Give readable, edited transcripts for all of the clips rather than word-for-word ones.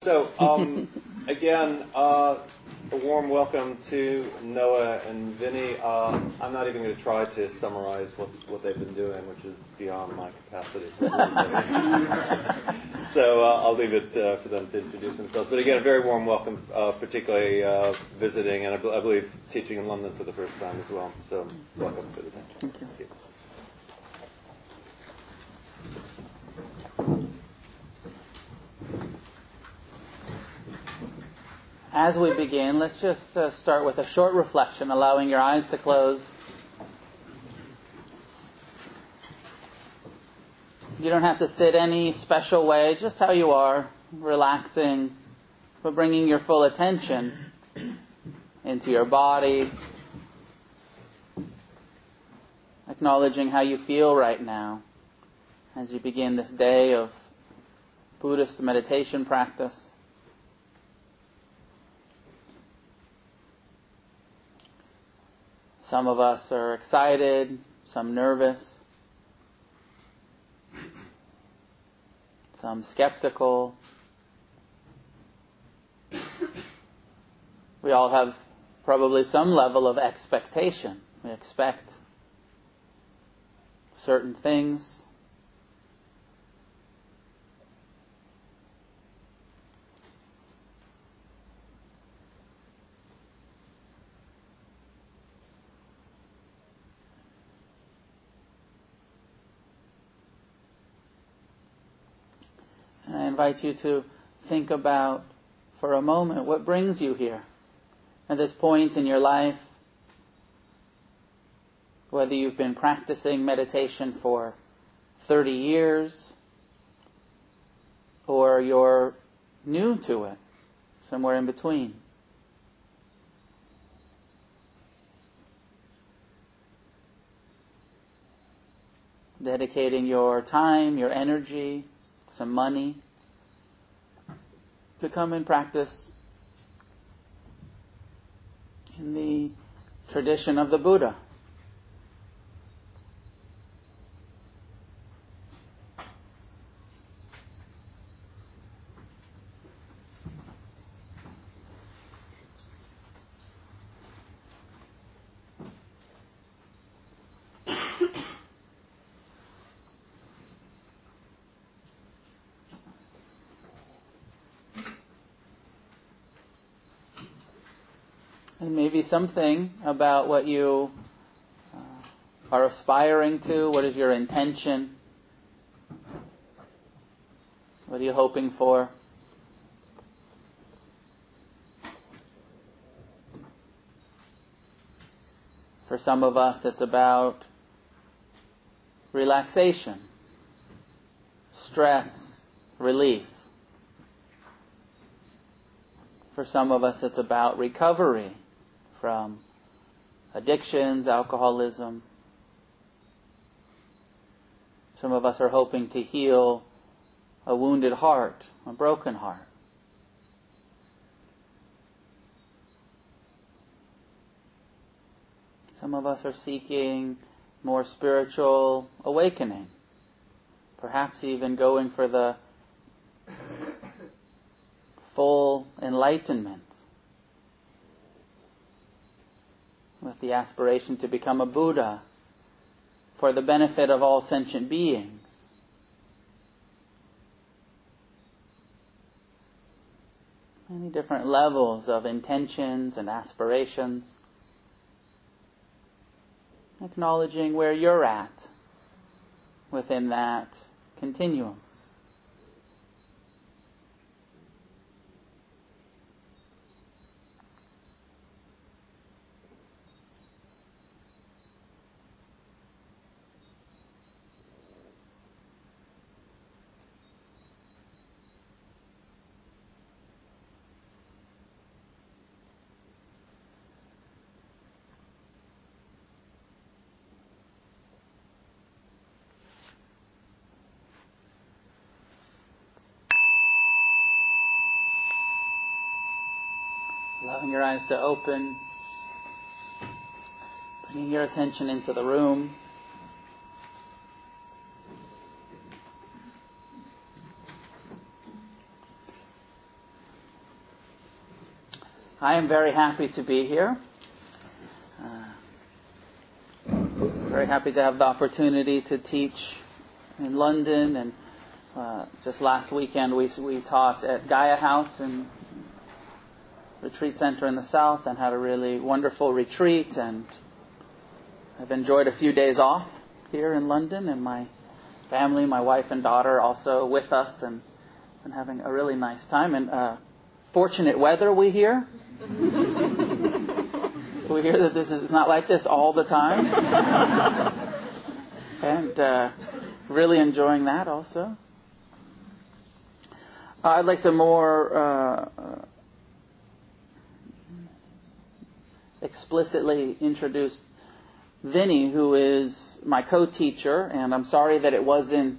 So, again, a warm welcome to Noah and Vinny. I'm not even going to try to summarize what they've been doing, which is beyond my capacity. So I'll leave it for them to introduce themselves. But again, a very warm welcome, particularly visiting, and I believe teaching in London for the first time as well. So welcome to the day. Thank you. As we begin, let's just start with a short reflection, allowing your eyes to close. You don't have to sit any special way, just how you are, relaxing, but bringing your full attention into your body, acknowledging how you feel right now as you begin this day of Buddhist meditation practice. Some of us are excited, some nervous, some skeptical. We all have probably some level of expectation. We expect certain things. And I invite you to think about, for a moment, what brings you here at this point in your life. Whether you've been practicing meditation for 30 years or you're new to it, somewhere in between. Dedicating your time, your energy, some money to come and practice in the tradition of the Buddha. And maybe something about what you are aspiring to. What is your intention? What are you hoping for? For some of us, it's about relaxation, stress, relief. For some of us, it's about recovery from addictions, alcoholism. Some of us are hoping to heal a wounded heart, a broken heart. Some of us are seeking more spiritual awakening, perhaps even going for the full enlightenment, with the aspiration to become a Buddha for the benefit of all sentient beings. Many different levels of intentions and aspirations. Acknowledging where you're at within that continuum. Allowing your eyes to open, bringing your attention into the room. I am very happy to be here. Very happy to have the opportunity to teach in London, and just last weekend we taught at Gaia House and Retreat Center in the South, and had a really wonderful retreat, and I've enjoyed a few days off here in London, and my family, my wife and daughter also with us, and having a really nice time, and fortunate weather we hear. We hear that this is not like this all the time. And really enjoying that also. I'd like to more explicitly introduce Vinny, who is my co-teacher, and I'm sorry that it wasn't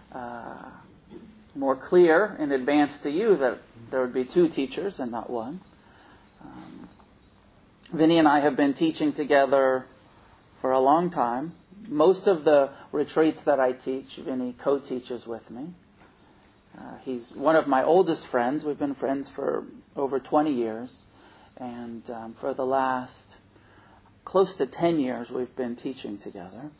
more clear in advance to you that there would be two teachers and not one. Vinny and I have been teaching together for a long time. Most of the retreats that I teach, Vinny co-teaches with me. He's one of my oldest friends. We've been friends for over 20 years. And for the last close to 10 years, we've been teaching together.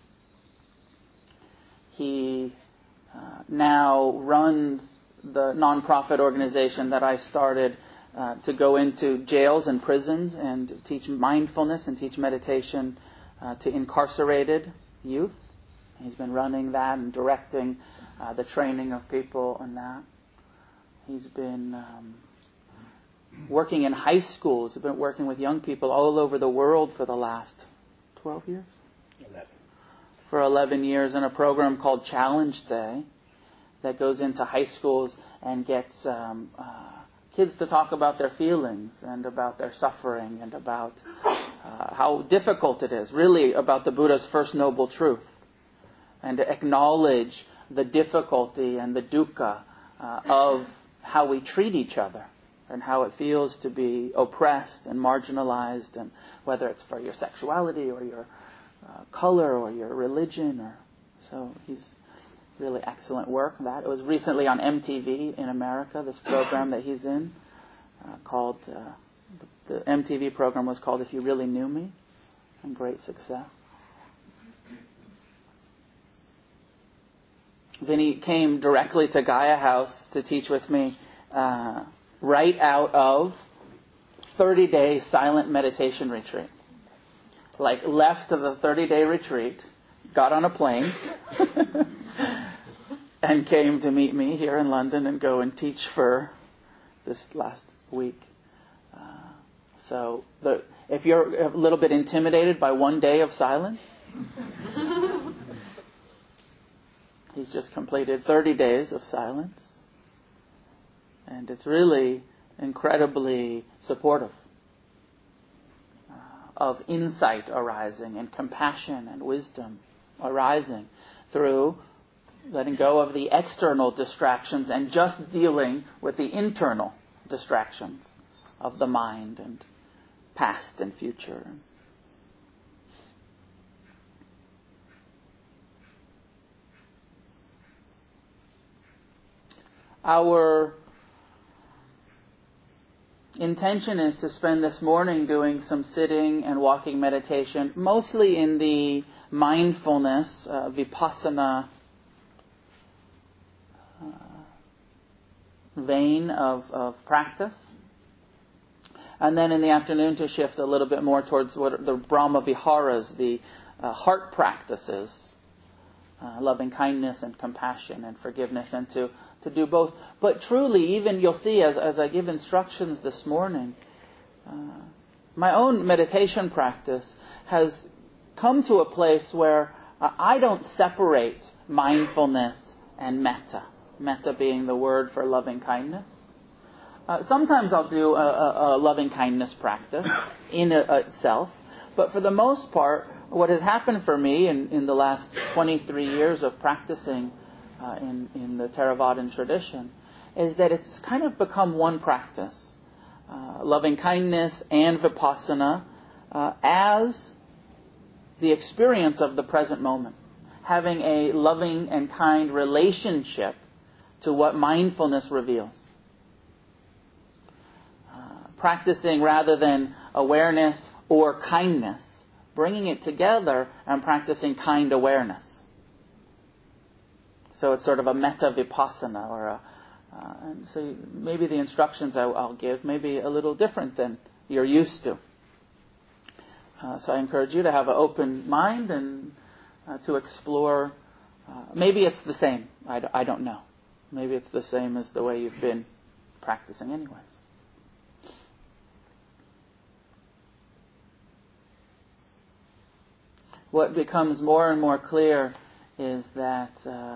He now runs the nonprofit organization that I started to go into jails and prisons and teach mindfulness and teach meditation to incarcerated youth. He's been running that and directing the training of people on that. He's been working in high schools. He's been working with young people all over the world for the last 12 years? 11. For 11 years in a program called Challenge Day that goes into high schools and gets kids to talk about their feelings and about their suffering and about how difficult it is, really about the Buddha's first noble truth, and to acknowledge the difficulty and the dukkha of how we treat each other and how it feels to be oppressed and marginalized, and whether it's for your sexuality or your color or your religion. So he's really excellent work. It was recently on MTV in America, this program that he's in, called, the MTV program was called If You Really Knew Me, and great success. Vinny came directly to Gaia House to teach with me right out of 30-day silent meditation retreat. Left to the 30-day retreat, got on a plane, and came to meet me here in London and go and teach for this last week. So if you're a little bit intimidated by one day of silence, he's just completed 30 days of silence. And it's really incredibly supportive of insight arising and compassion and wisdom arising through letting go of the external distractions and just dealing with the internal distractions of the mind and past and future. Our intention is to spend this morning doing some sitting and walking meditation, mostly in the mindfulness, vipassana vein of practice. And then in the afternoon to shift a little bit more towards what the Brahma Viharas, the heart practices, loving kindness and compassion and forgiveness, and to do both. But truly, even you'll see as I give instructions this morning, my own meditation practice has come to a place where I don't separate mindfulness and metta. Metta being the word for loving kindness. Sometimes I'll do a loving kindness practice in itself, but for the most part, what has happened for me in the last 23 years of practicing in the Theravadan tradition is that it's kind of become one practice. Loving kindness and vipassana as the experience of the present moment. Having a loving and kind relationship to what mindfulness reveals. practicing rather than awareness or kindness, bringing it together and practicing kind awareness. So it's sort of a metta vipassana, or and so maybe the instructions I'll give may be a little different than you're used to. So I encourage you to have an open mind and to explore. Maybe it's the same. I don't know. Maybe it's the same as the way you've been practicing anyways. What becomes more and more clear is that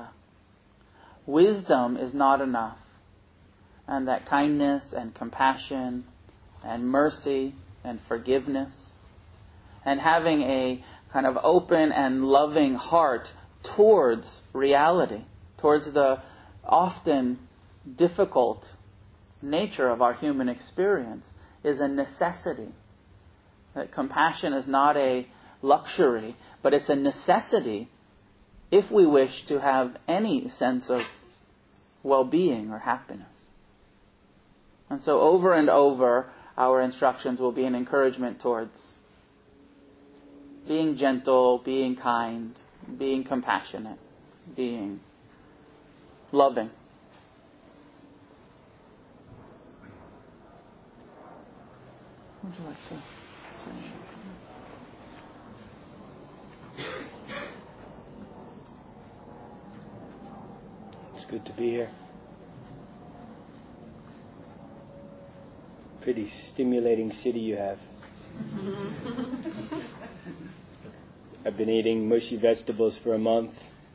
wisdom is not enough, and that kindness and compassion and mercy and forgiveness and having a kind of open and loving heart towards reality, towards the often difficult nature of our human experience, is a necessity. That compassion is not a luxury, but it's a necessity if we wish to have any sense of well-being or happiness. And so over and over, our instructions will be an encouragement towards being gentle, being kind, being compassionate, being loving. Would you like to say anything? It's good to be here. Pretty stimulating city you have. I've been eating mushy vegetables for a month.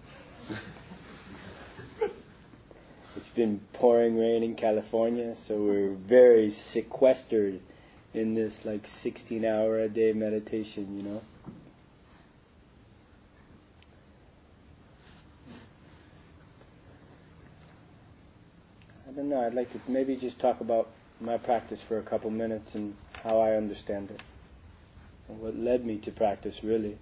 It's been pouring rain in California, so we're very sequestered in this 16-hour-a-day meditation, you know. I don't know, I'd like to maybe just talk about my practice for a couple minutes and how I understand it and what led me to practice, really.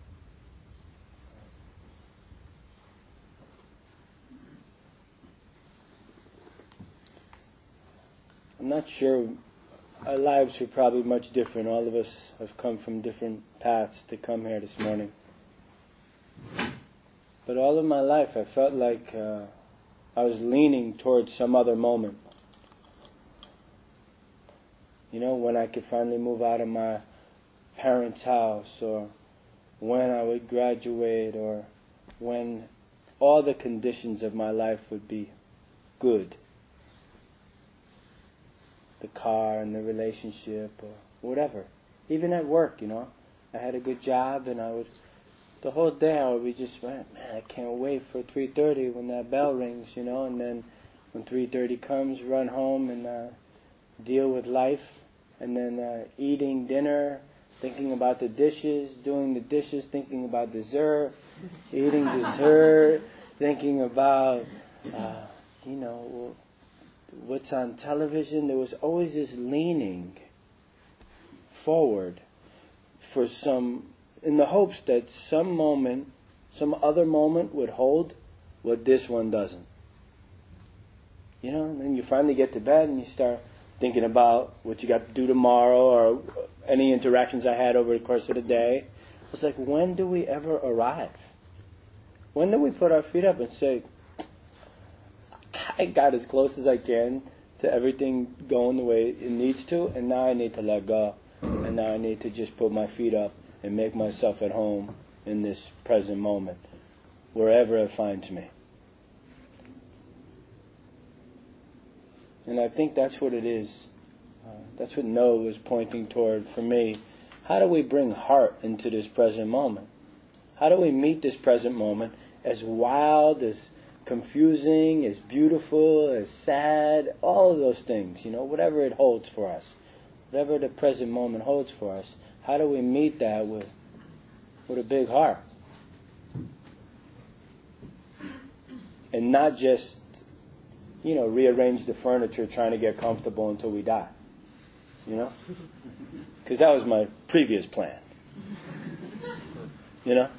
I'm not sure, our lives are probably much different. All of us have come from different paths to come here this morning. But all of my life I felt like I was leaning towards some other moment. You know, when I could finally move out of my parents' house, or when I would graduate, or when all the conditions of my life would be good. The car and the relationship or whatever. Even at work, you know. I had a good job and the whole day I would be just, man, I can't wait for 3:30 when that bell rings, you know. And then when 3:30 comes, run home and deal with life. And then eating dinner, thinking about the dishes, doing the dishes, thinking about dessert, eating dessert, thinking about, what's on television. There was always this leaning forward for in the hopes that some other moment would hold what this one doesn't. You know, and then you finally get to bed and you start thinking about what you got to do tomorrow or any interactions I had over the course of the day. It's like, when do we ever arrive? When do we put our feet up and say, I got as close as I can to everything going the way it needs to, and now I need to let go. And now I need to just put my feet up and make myself at home in this present moment, wherever it finds me. And I think that's what it is. That's what Noah was pointing toward for me. How do we bring heart into this present moment? How do we meet this present moment as wild, as confusing, as beautiful, as sad, all of those things, you know, whatever it holds for us, whatever the present moment holds for us, how do we meet that with a big heart? And not just, rearrange the furniture trying to get comfortable until we die, you know? Because that was my previous plan, you know?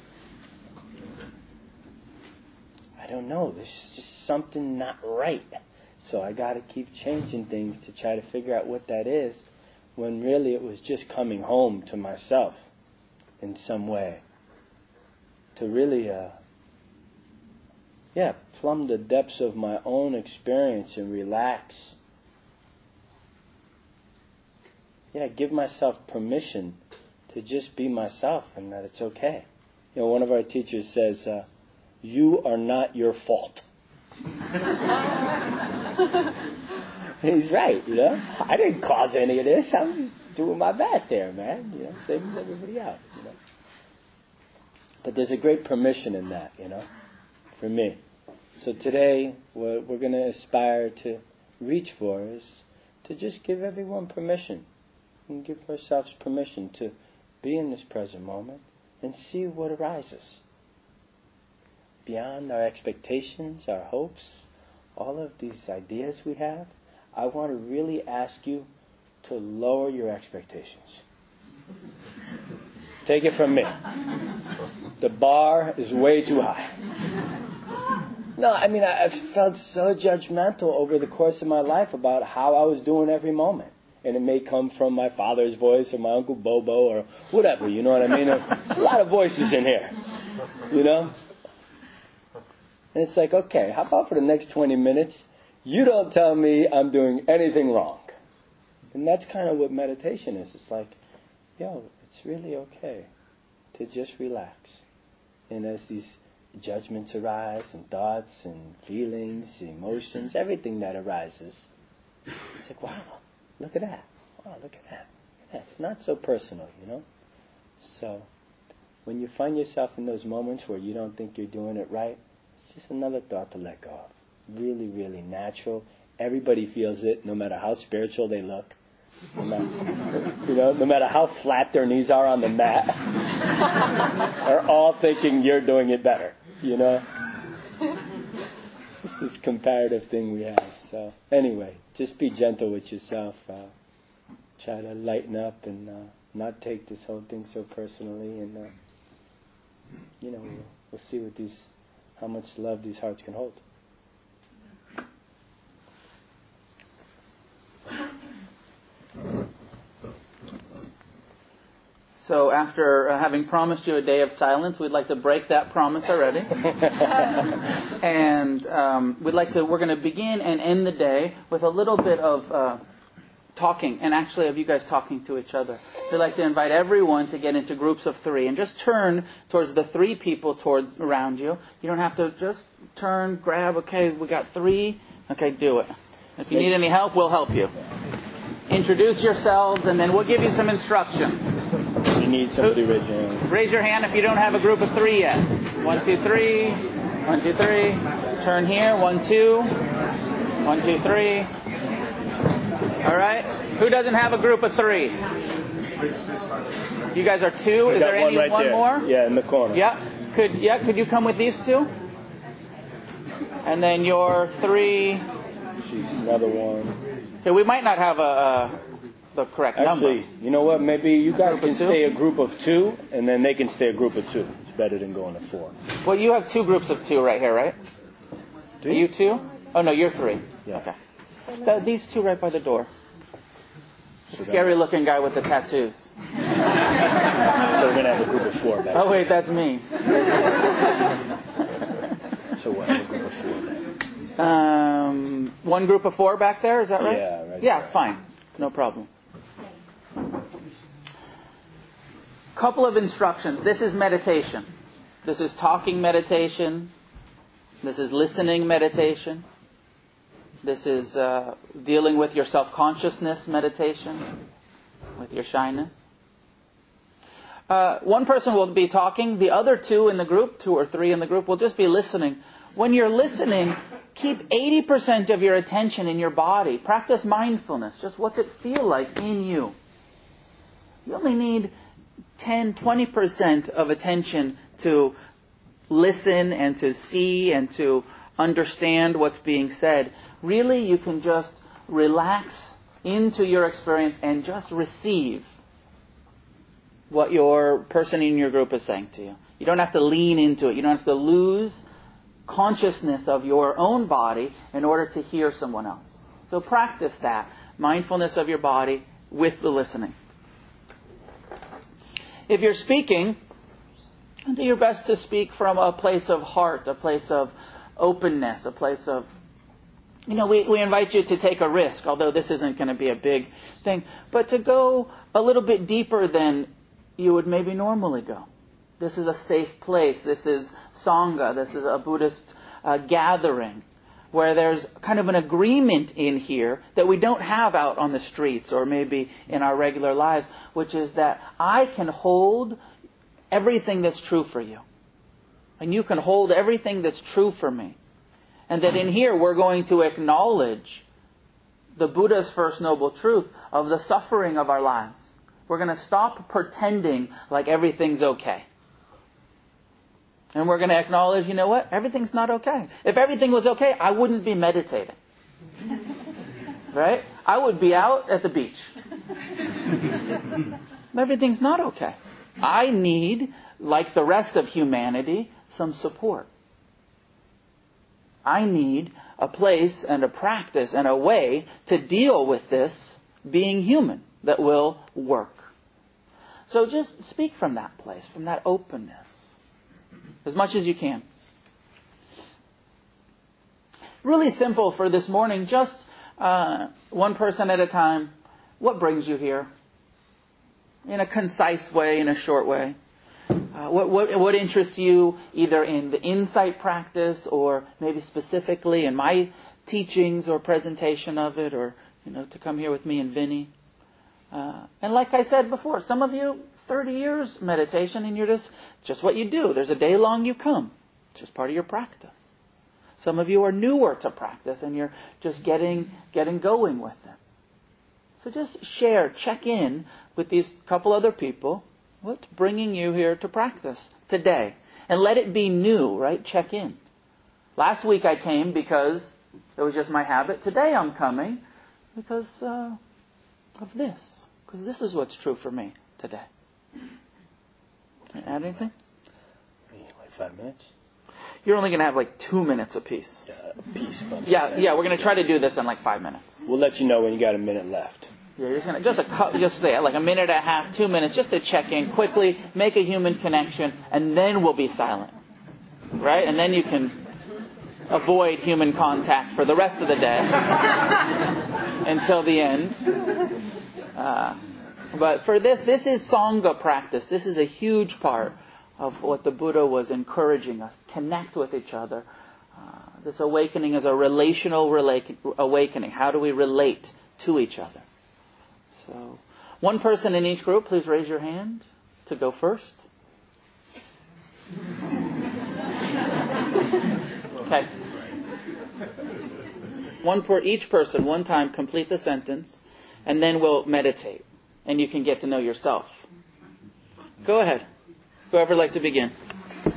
I don't know, there's just something not right. So I got to keep changing things to try to figure out what that is. when really it was just coming home to myself in some way. To really, plumb the depths of my own experience and relax. Give myself permission to just be myself and that it's okay. One of our teachers says, you are not your fault. He's right, I didn't cause any of this. I'm just doing my best there, man. Same as everybody else, But there's a great permission in that, for me. So today, what we're going to aspire to reach for is to just give everyone permission. And give ourselves permission to be in this present moment and see what arises. Beyond our expectations, our hopes, all of these ideas we have, I want to really ask you to lower your expectations. Take it from me. The bar is way too high. No, I've felt so judgmental over the course of my life about how I was doing every moment. And it may come from my father's voice or my Uncle Bobo or whatever, you know what I mean? There's a lot of voices in here, And it's like, okay, how about for the next 20 minutes, you don't tell me I'm doing anything wrong. And that's kind of what meditation is. It's like, it's really okay to just relax. And as these judgments arise and thoughts and feelings, emotions, everything that arises, it's like, wow. Look at that. Wow, look at that. It's not so personal, So, when you find yourself in those moments where you don't think you're doing it right, it's just another thought to let go of. Really, really natural. Everybody feels it, no matter how spiritual they look. No matter how flat their knees are on the mat. They're all thinking you're doing it better, It's just this comparative thing we have. So anyway, just be gentle with yourself. Try to lighten up and not take this whole thing so personally. And we'll see how much love these hearts can hold. So after having promised you a day of silence, we'd like to break that promise already. And we're going to begin and end the day with a little bit of talking, and actually of you guys talking to each other. We'd like to invite everyone to get into groups of 3 and just turn towards the 3 people around you. You don't have to just turn, grab, okay, we got 3. Okay, do it. If you need any help, we'll help you. Introduce yourselves, and then we'll give you some instructions. You need somebody to raise your hand. Raise your hand if you don't have a group of 3 yet. 1, 2, 3. 1, 2, 3. Turn here. 1, 2. 1, 2, 3. All right. Who doesn't have a group of 3? You guys are 2. Is there any one more? Yeah, in the corner. Yeah. Could you come with these 2? And then your 3. Another one. Okay, we might not have the correct number. Actually, you know what? Maybe you guys can stay a group of 2, and then they can stay a group of 2. It's better than going to 4. Well, you have 2 groups of 2 right here, right? Do you 2? Oh, no, you're 3. Yeah. Okay. These 2 right by the door. The scary-looking guy with the tattoos. So we're going to have a group of 4 back Oh, wait, that's me. So we'll have a group of 4 back. One group of 4 back there, is that right? Yeah, right. Yeah, fine. No problem. Couple of instructions. This is meditation. This is talking meditation. This is listening meditation. This is dealing with your self-consciousness meditation, with your shyness. One person will be talking. The other 2 in the group, 2 or 3 in the group, will just be listening. When you're listening, keep 80% of your attention in your body. Practice mindfulness. Just what's it feel like in you? You only need 10, 20% of attention to listen and to see and to understand what's being said. Really, you can just relax into your experience and just receive what your person in your group is saying to you. You don't have to lean into it. You don't have to lose consciousness of your own body in order to hear someone else. So practice that. Mindfulness of your body with the listening. If you're speaking, do your best to speak from a place of heart, a place of openness, a place of, we invite you to take a risk, although this isn't going to be a big thing, but to go a little bit deeper than you would maybe normally go. This is a safe place. This is Sangha. This is a Buddhist gathering where there's kind of an agreement in here that we don't have out on the streets or maybe in our regular lives, which is that I can hold everything that's true for you. And you can hold everything that's true for me. And that in here we're going to acknowledge the Buddha's First Noble Truth of the suffering of our lives. We're going to stop pretending like everything's okay. And we're going to acknowledge, you know what? Everything's not okay. If everything was okay, I wouldn't be meditating. Right? I would be out at the beach. Everything's not okay. I need, like the rest of humanity, some support. I need a place and a practice and a way to deal with this being human that will work. So just speak from that place, from that openness, as much as you can. Really simple for this morning, just one person at a time. What brings you here? In a concise way, in a short way. What interests you either in the insight practice or maybe specifically in my teachings or presentation of it, or to come here with me and Vinny. And like I said before, some of you 30 years meditation and you're just what you do. There's a day long you come. It's just part of your practice. Some of you are newer to practice and you're just getting going with it. So just share, check in with these couple other people. What's bringing you here to practice today? And let it be new, right? Check in. Last week I came because it was just my habit. Today I'm coming because of this. Because this is what's true for me today. Can I add anything? Like 5 minutes? You're only going to have like 2 minutes apiece. Yeah, a piece. Yeah, we're going to try to do this in like 5 minutes. We'll let you know when you got a minute left. Yeah, you're just gonna just say like a minute and a half, 2 minutes, just to check in quickly, make a human connection, and then we'll be silent, right? And then you can avoid human contact for the rest of the day until the end. But for this is Sangha practice. This is a huge part of what the Buddha was encouraging us. Connect with each other. This awakening is a relational awakening. How do we relate to each other? So, one person in each group, please raise your hand to go first. Okay. One for each person, one time, complete the sentence, and then we'll meditate. And you can get to know yourself. Go ahead. Whoever would like to begin. You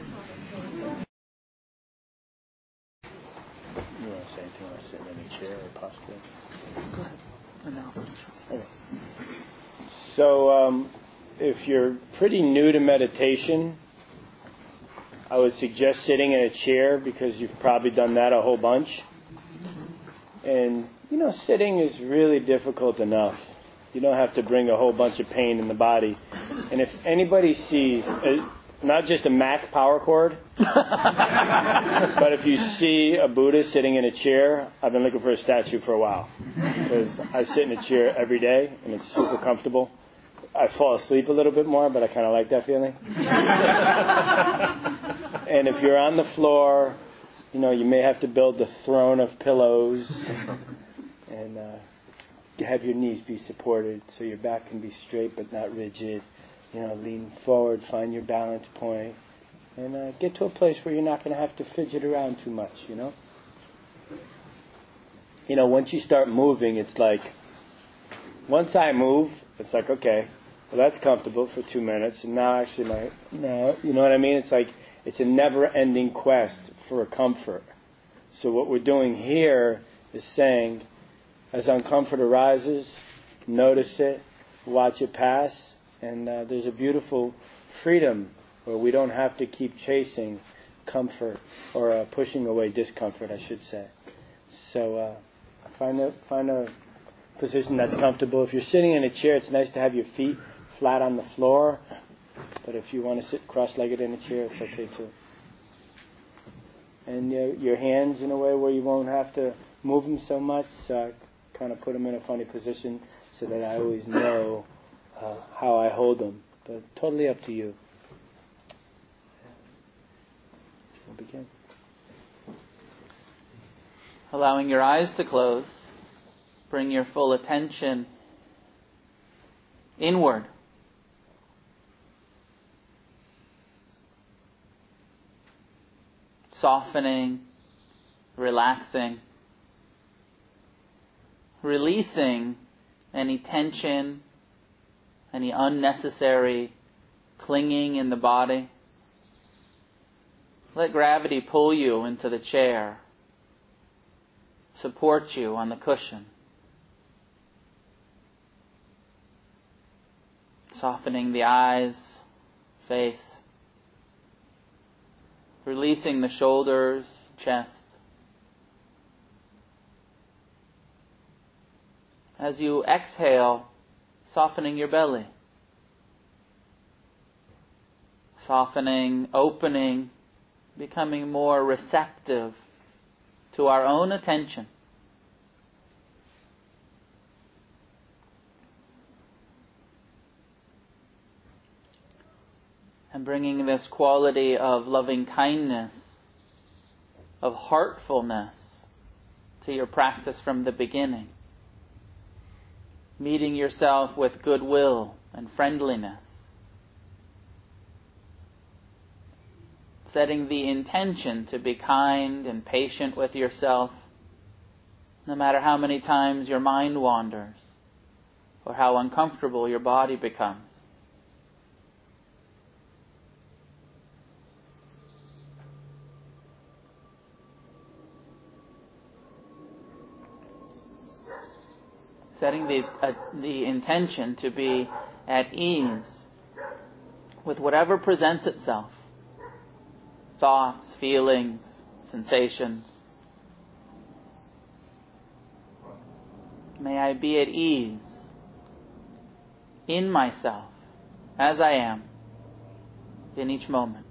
want to say anything? Want to sit in any chair or possibly? Go ahead. And then I'll finish. Okay. So, if you're pretty new to meditation, I would suggest sitting in a chair because you've probably done that a whole bunch. And, sitting is really difficult enough. You don't have to bring a whole bunch of pain in the body. And if anybody sees, not just a Mac power cord, but if you see a Buddha sitting in a chair, I've been looking for a statue for a while. Because I sit in a chair every day, and it's super comfortable. I fall asleep a little bit more, but I kind of like that feeling. And if you're on the floor, you may have to build a throne of pillows and have your knees be supported so your back can be straight but not rigid. Lean forward, find your balance point, and get to a place where you're not going to have to fidget around too much, Once you start moving, it's like, once I move, it's like, okay, well, that's comfortable for 2 minutes, and now you know what I mean? It's like, it's a never-ending quest for comfort. So what we're doing here is saying, as uncomfort arises, notice it, watch it pass, and there's a beautiful freedom where we don't have to keep chasing comfort or pushing away discomfort, I should say. So find a position that's comfortable. If you're sitting in a chair, it's nice to have your feet flat on the floor. But if you want to sit cross-legged in a chair, it's okay too. And your hands in a way where you won't have to move them so much. So I kind of put them in a funny position so that I always know how I hold them. But totally up to you. We'll begin. Allowing your eyes to close, bring your full attention inward. Softening, relaxing, releasing any tension, any unnecessary clinging in the body. Let gravity pull you into the chair, support you on the cushion. Softening the eyes, face. Releasing the shoulders, chest. As you exhale, softening your belly. Softening, opening, becoming more receptive to our own attention. And bringing this quality of loving kindness, of heartfulness to your practice from the beginning. Meeting yourself with goodwill and friendliness. Setting the intention to be kind and patient with yourself, no matter how many times your mind wanders or how uncomfortable your body becomes. Setting the intention to be at ease with whatever presents itself. Thoughts, feelings, sensations. May I be at ease in myself, as I am, in each moment.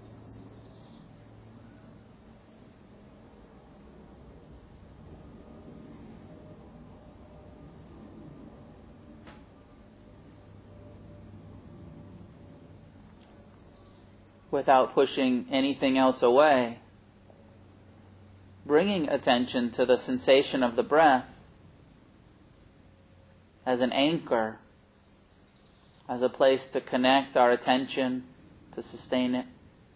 Without pushing anything else away, bringing attention to the sensation of the breath as an anchor, as a place to connect our attention, to sustain it.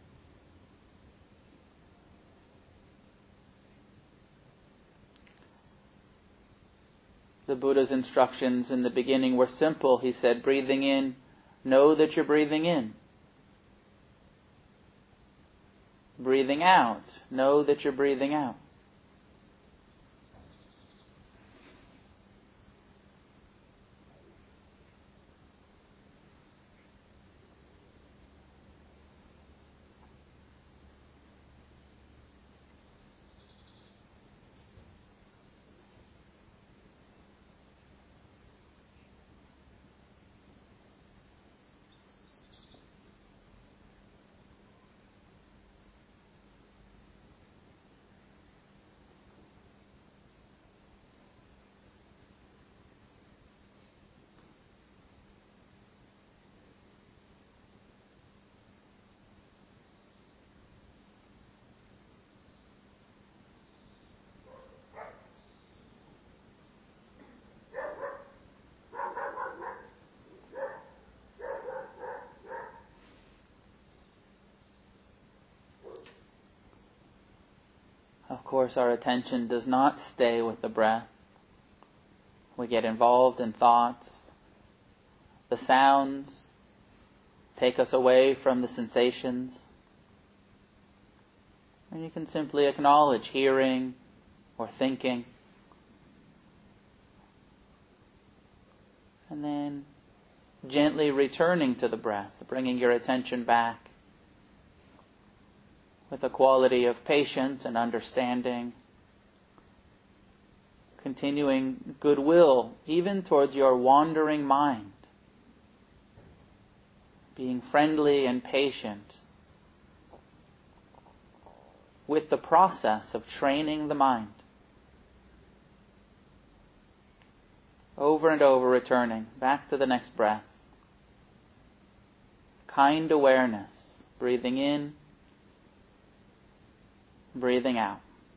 The Buddha's instructions in the beginning were simple. He said, breathing in, know that you're breathing in. Breathing out, know that you're breathing out. Of course, our attention does not stay with the breath. We get involved in thoughts. The sounds take us away from the sensations. And you can simply acknowledge hearing or thinking. And then gently returning to the breath, bringing your attention back with a quality of patience and understanding, continuing goodwill even towards your wandering mind, being friendly and patient with the process of training the mind. Over and over returning back to the next breath. Kind awareness, breathing in, breathing out.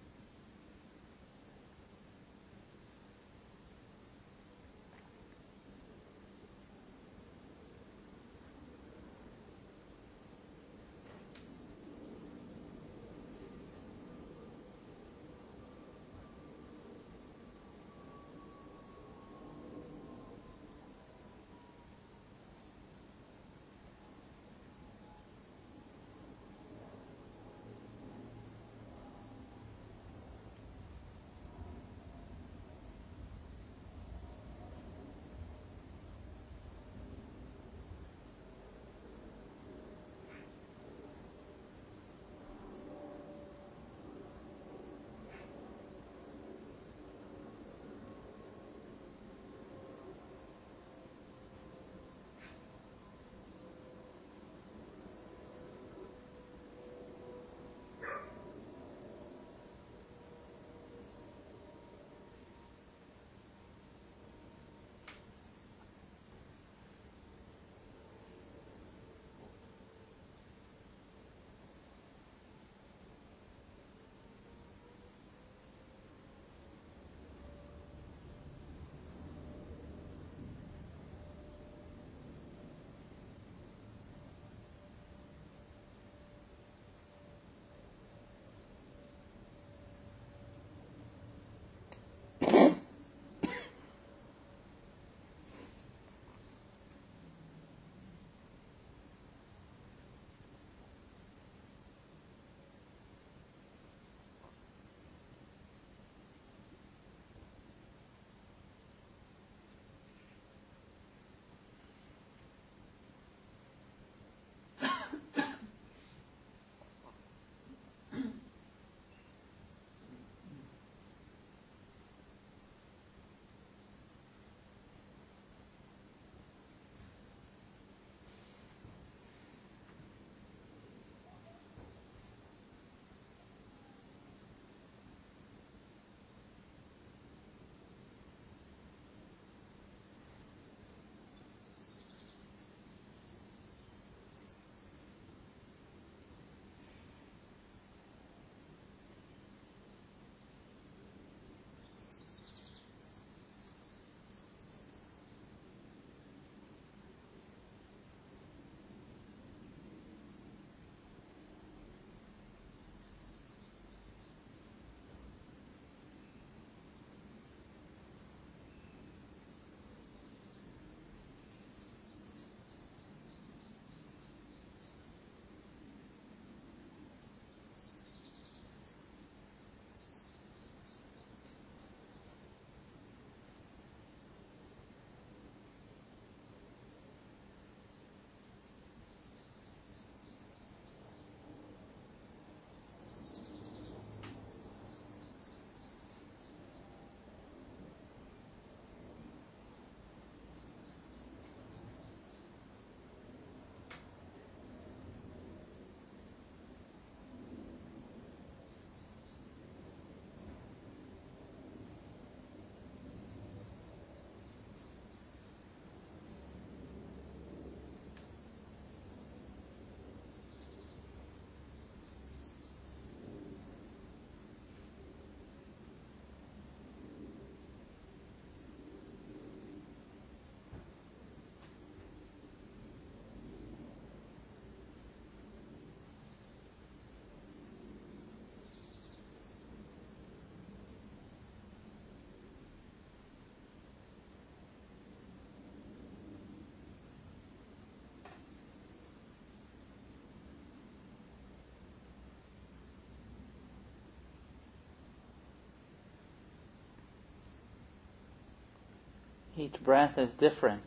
Each breath is different.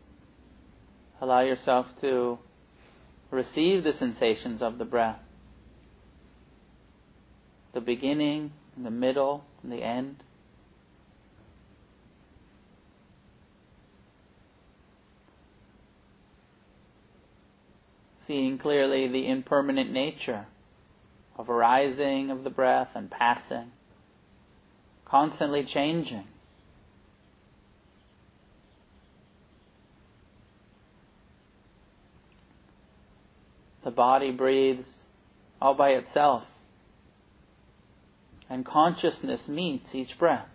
Allow yourself to receive the sensations of the breath. The beginning, the middle, and the end. seeing clearly the impermanent nature of arising of the breath and passing, constantly changing. The body breathes all by itself, and consciousness meets each breath.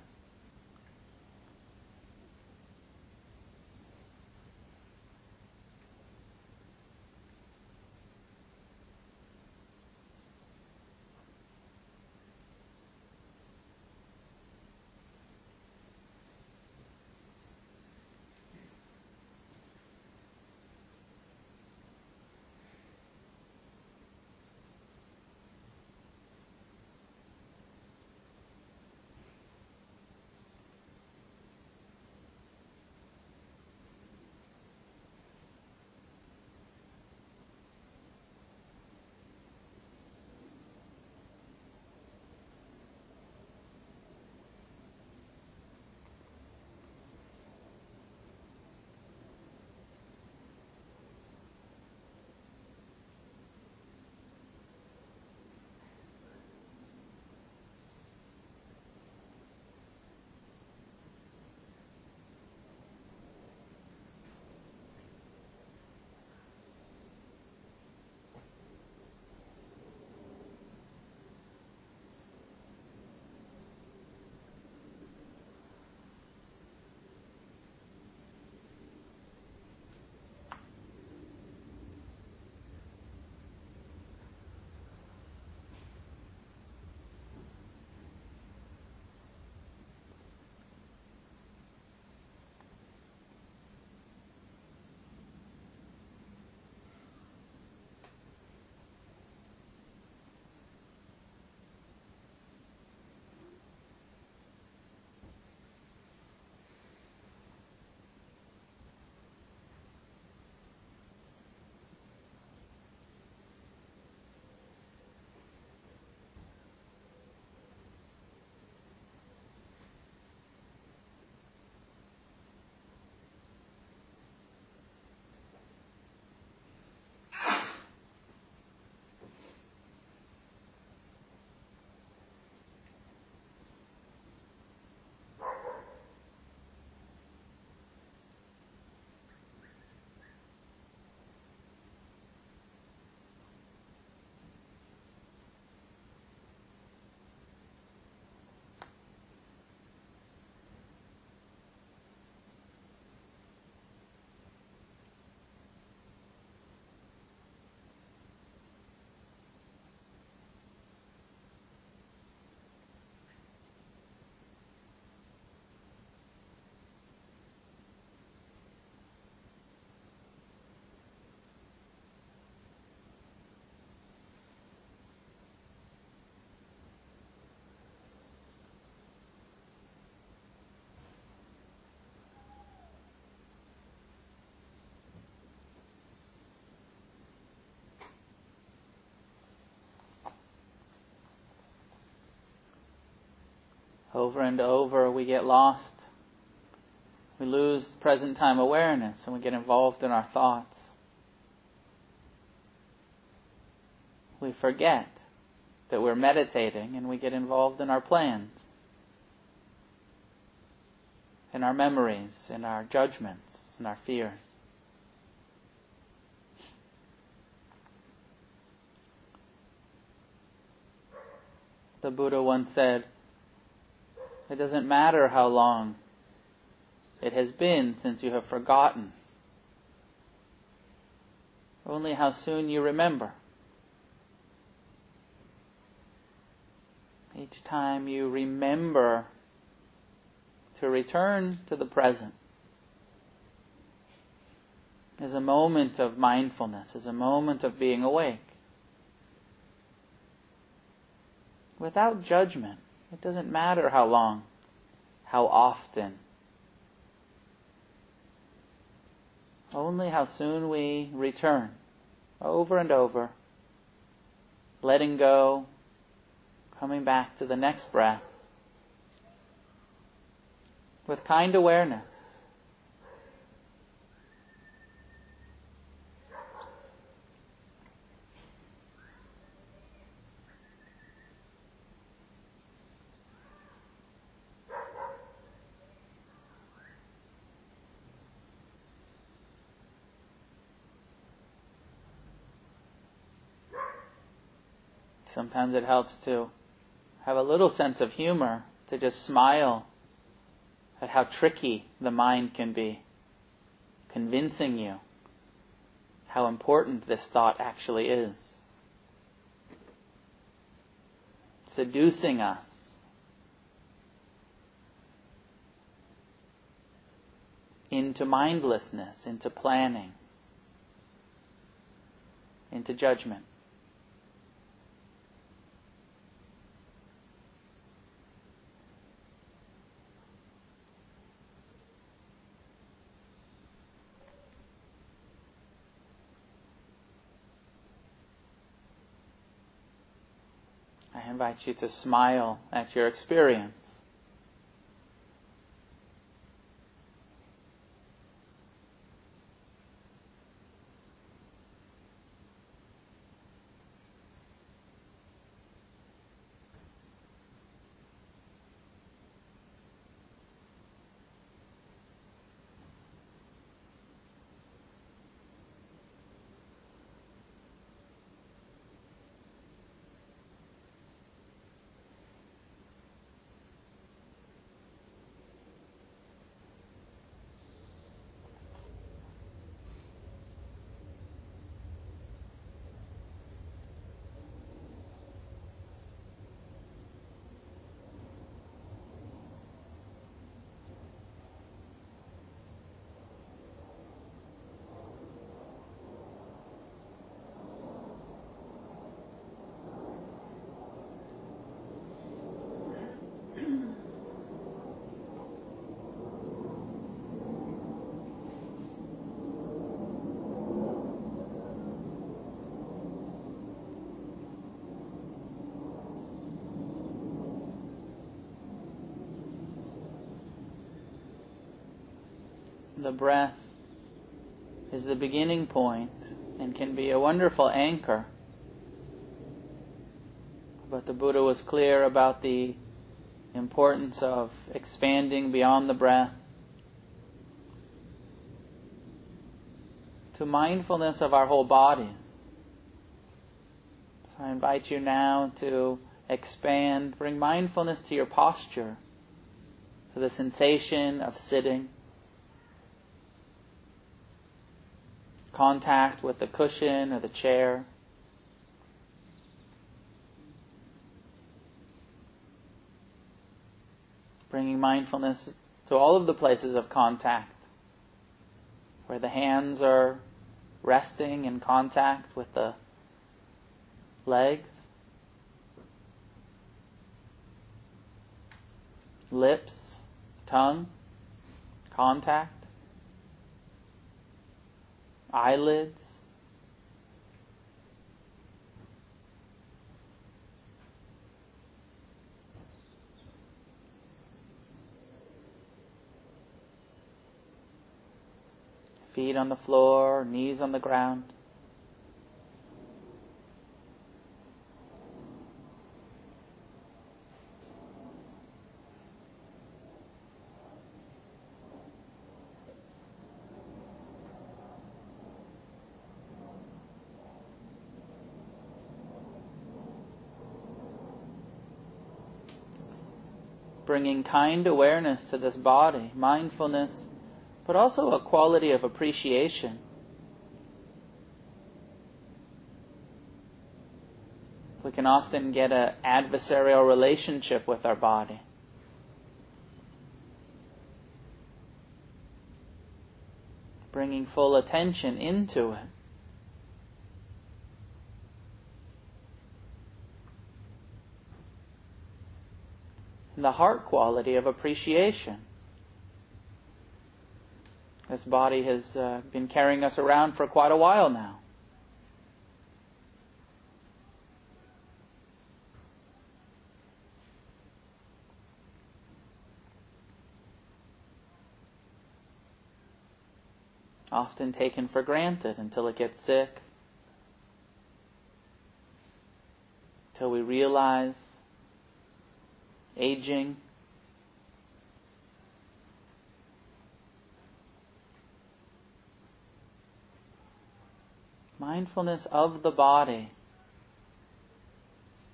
Over and over we get lost. We lose present time awareness and we get involved in our thoughts. We forget that we're meditating and we get involved in our plans, in our memories, in our judgments, in our fears. The Buddha once said, "It doesn't matter how long it has been since you have forgotten, only how soon you remember. Each time you remember to return to the present is a moment of mindfulness, is a moment of being awake. Without judgment, it doesn't matter how long, how often. Only how soon we return, over and over, letting go, coming back to the next breath, with kind awareness. Sometimes it helps to have a little sense of humor, to just smile at how tricky the mind can be, convincing you how important this thought actually is, seducing us into mindlessness, into planning, into judgment. I invite you to smile at your experience. The breath is the beginning point and can be a wonderful anchor. But the Buddha was clear about the importance of expanding beyond the breath to mindfulness of our whole bodies. So I invite you now to expand, bring mindfulness to your posture, to the sensation of sitting, contact with the cushion or the chair. Bringing mindfulness to all of the places of contact, where the hands are resting in contact with the legs, lips, tongue, contact, eyelids, feet on the floor, knees on the ground. Bringing kind awareness to this body, mindfulness, but also a quality of appreciation. We can often get an adversarial relationship with our body. Bringing full attention into it. And the heart quality of appreciation. This body has been carrying us around for quite a while now. Often taken for granted until it gets sick, until we realize aging. Mindfulness of the body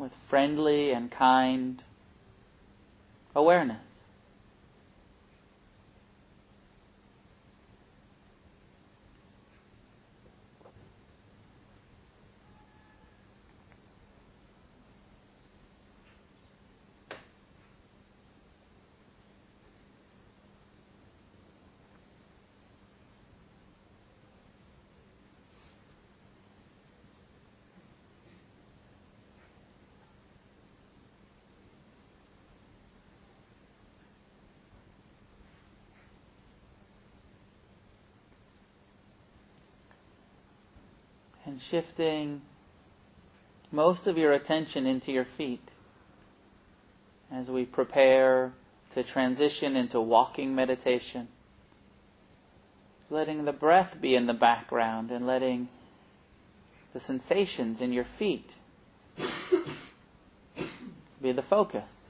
with friendly and kind awareness. And shifting most of your attention into your feet as we prepare to transition into walking meditation. Letting the breath be in the background and letting the sensations in your feet be the focus.